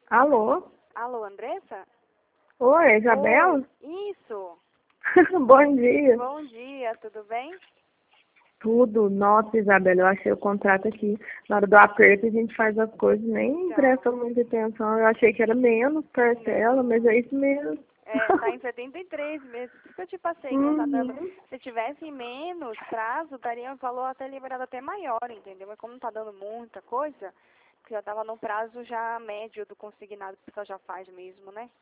Alô? Alô, Andressa? Oi, Isabela? Oi, isso. Bom dia. Bom dia, tudo bem? Tudo. Nossa, Isabela, eu achei o contrato aqui. Na hora do aperto a gente faz as coisas, nem presta muita atenção. Eu achei que era menos parcela, mas é isso mesmo. Tá em 73 meses. Por isso que eu te passei, que não tá dando. Se tivesse menos prazo, daria um valor até liberado até maior, entendeu? Mas como não tá dando muita coisa, que já tava no prazo já médio do consignado que o pessoal já faz mesmo, né?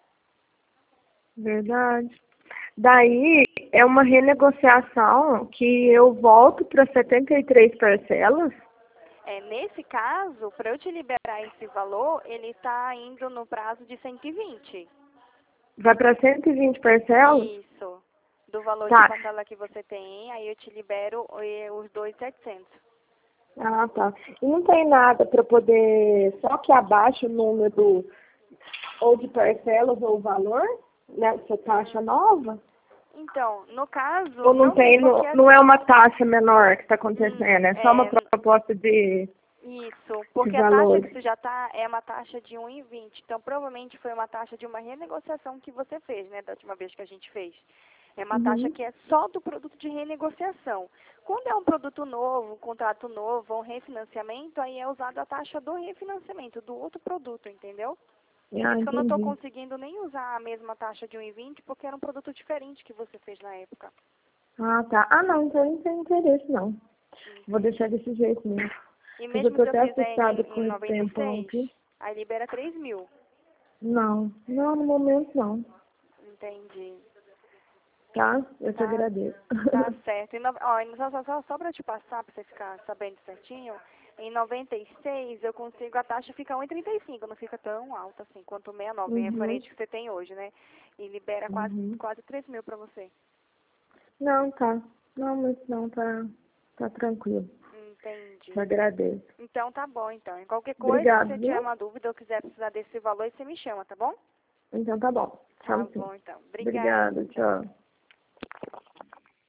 Verdade. Daí é uma renegociação que eu volto para 73 parcelas. Nesse caso, para eu te liberar esse valor, ele tá indo no prazo de 120. Vai para 120 parcelas? Isso. Do valor de Tá. parcela que você tem, aí eu te libero os 2.700. Ah, tá. E não tem nada para poder, só que abaixa o número ou de parcelas ou o valor, né? Essa taxa nova? Então, no caso, Ou não tem, porque não é uma taxa menor que está acontecendo, é só uma proposta de isso, porque a taxa que valores. você já tá é uma taxa de 1,20. Então, provavelmente foi uma taxa de uma renegociação que você fez, né, da última vez que a gente fez. É uma taxa que é só do produto de renegociação. Quando é um produto novo, um contrato novo, um refinanciamento, aí é usada a taxa do refinanciamento, do outro produto, entendeu? Por Ah, isso que eu não estou entendi. conseguindo nem usar a mesma taxa de 1,20, porque era um produto diferente que você fez na época. Ah, tá. Ah, não, então não tem interesse, não. Vou deixar desse jeito mesmo. E Porque eu mesmo tô se eu até fizer assustada em com esse tempão 96, aqui. aí libera 3.000. Não, não, no momento não. Entendi. Tá? Eu te Tá, agradeço. tá certo. Só para te passar, para você ficar sabendo certinho, em 96 eu consigo, a taxa fica 1,35, não fica tão alta assim, quanto o 69, em referente que você tem hoje, né? E libera quase 3.000 para você. Não, tá. Não, mas não, tá tranquilo. Entendi. Te agradeço. Então tá bom, então. Em qualquer coisa, se Obrigado, você tiver viu? uma dúvida ou quiser precisar desse valor, você me chama, tá bom? Então tá bom. Tá Chamo sim. bom, então. Obrigada. Obrigada, Tchau. tchau.